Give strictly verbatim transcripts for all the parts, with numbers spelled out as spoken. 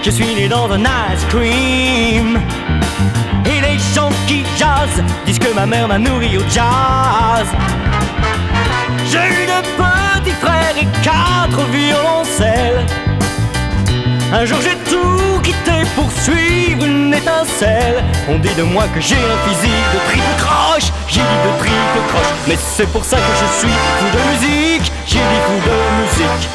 Je suis né dans un ice cream. Et les gens qui jazzent disent que ma mère m'a nourri au jazz. J'ai eu de petits frères et quatre violoncelles. Un jour j'ai tout quitté pour suivre une étincelle. On dit de moi que j'ai un physique de triple croche. J'ai dit de triple croche, mais c'est pour ça que je suis fou de musique. J'ai dit fou de musique.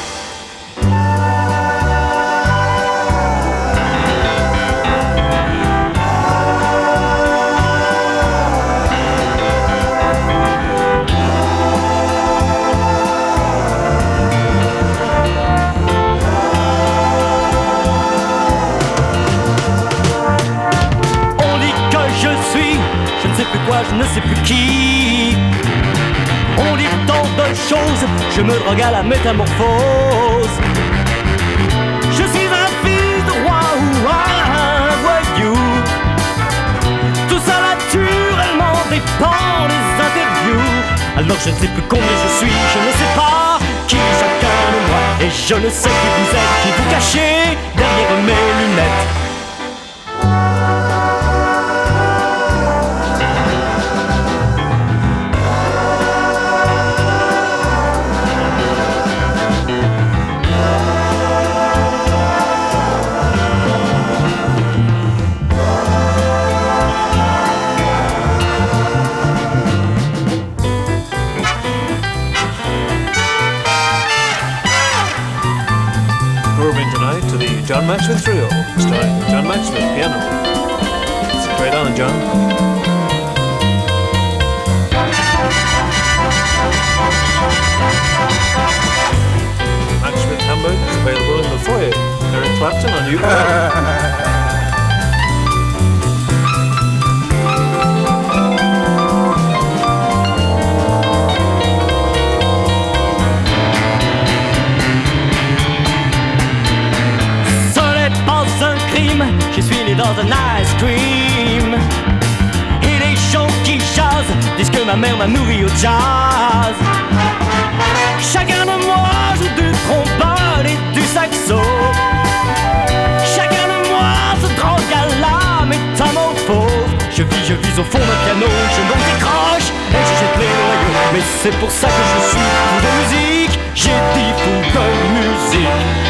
Je ne sais plus qui. On dit tant de choses, je me drogue à la métamorphose. Je suis un fils de roi ou un voyou. Tout ça naturellement dépend des interviews. Alors je ne sais plus combien je suis, je ne sais pas qui est chacun de moi. Et je ne sais qui vous êtes, qui vous cachez derrière mes lunettes. John Maxwell Trio, starring John Maxwell, piano. Sit right on, John. Maxwell Hamburg is available in the foyer. Eric Clapton on ukulele. Je suis né dans un ice cream. Et les gens qui jazzent disent que ma mère m'a nourri au jazz. Chacun de moi joue du trombone et du saxo. Chacun de moi se drogue à la métamorphose. Je vis, je vis au fond d'un piano, je m'en décroche et je jette les noyaux. Mais c'est pour ça que je suis fou de musique. J'ai dit fou de musique.